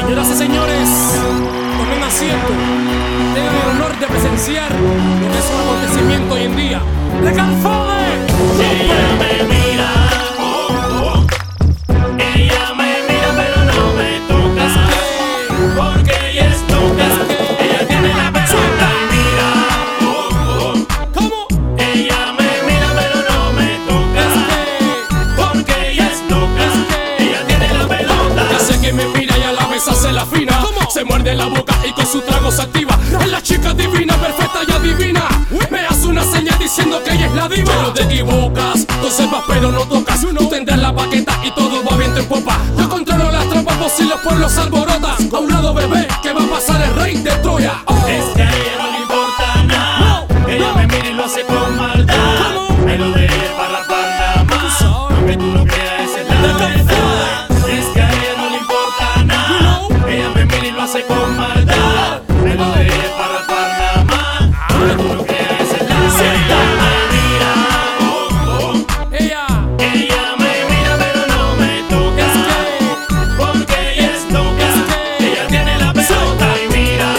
Señoras y señores, tomen asiento. Tengan el honor de presenciar lo que es un acontecimiento hoy en día. ¡Le Calfone! Ella me mira, ella me mira pero no me toca, porque ella es loca, ella tiene la pelota y mira, ¿Cómo? ella me mira pero no me toca, porque ella es loca, ella tiene la pelota. Ya sé que me mira y a la vez hace la fina. ¿Cómo? Se muerde la boca y con su trago se activa. Es la chica divina, perfecta y adivina. Me hace una señal diciendo que ella es la diva. Pero te equivocas, tú sepas pero no tocas. Tú tendrás la paqueta y todo va viento en popa. Yo controlo las trampas por si los pueblos alborotan. A un lado bebé, que va a pasar el rey de Troya. Es que a ella no le importa nada, ella me mira y lo hace con maldad. Me lo de ella para rapar nada más, aunque tú no creas, esa es la verdad. Es que a ella no le importa nada, ella me mira y lo hace con maldad. Me lo de ella para rapar nada más, aunque tú no creas, esa es la verdad. Ella me mira pero no me toca, porque ella es loca, ella tiene la pelota y mira,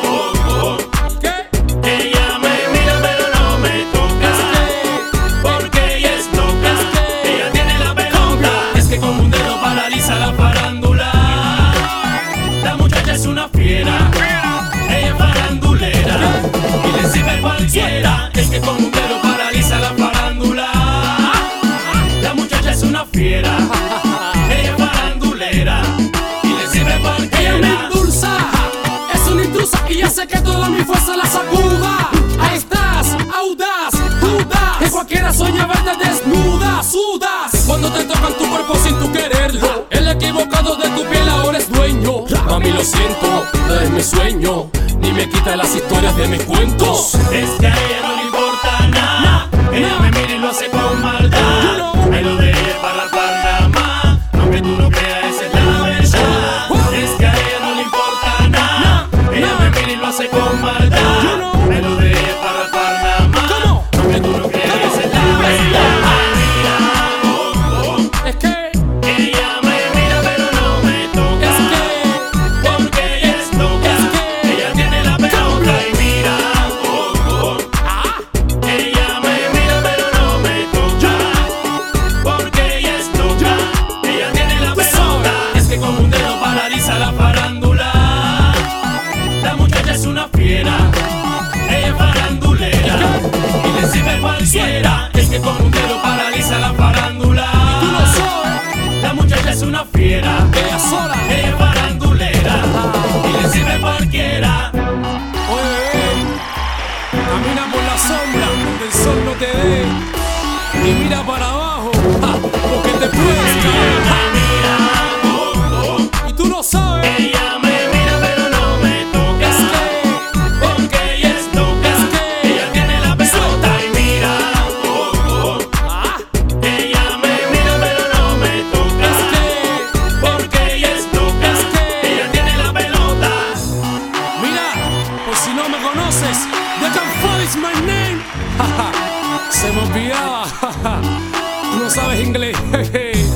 ella me mira pero no me toca, porque ella es loca, ella tiene la pelota. Es que con un dedo paraliza la farándula. La muchacha es una fiera, ella es farandulera y le sirve cualquiera. Es que con un dedo paraliza la farándula. La muchacha es una fiera, ella es farandulera y le sirve cualquiera. Ella me endulza, es una intrusa y hace que toda mi fuerza la sacuda. Ahí estás, audaz, dudas, que cualquiera sueña verte desnuda, sudas. Cuando te tocan tu cuerpo sin tu quererlo, el equivocado de tu piel ahora es dueño. Mami, lo siento, no eres mi sueño, ni me quita las historias de mis cuentos. Es que a ella no le importa nada, ella me mira y lo hace con maldad. Me lo de ella para rapar nada más, aunque tú no creas, esa es la verdad. Es que a ella no le importa nada, ella me mira y lo hace con maldad. Me lo de ella para rapar nada más, aunque tú no creas, esa es la verdad. Es que Ella me mira pero no me toca, porque ella es loca, ella tiene la pelota y mira, ella me mira pero no me toca, porque ella es loca, ella tiene la pelota. Es que con un dedo paraliza la farándula. La muchacha es una fiera, ella es farandulera y le sirve cualquiera. Es que con un dedo paraliza la farándula. tú lo sabes, La muchacha es una fiera, ella sola. ella es farandulera y le sirve cualquiera. Oye, camina por la sombra donde el sol no te dé y mira para abajo, porque te puedes caer. Y tú lo sabes. Ella me mira pero no me toca, porque ella es loca, ella tiene la pelota y mira, ella me mira pero no me toca, porque ella es loca, ella tiene la pelota. Mira, por si no me conoces, The Calfone is my name. Se me olvidaba. Tú no sabes inglés.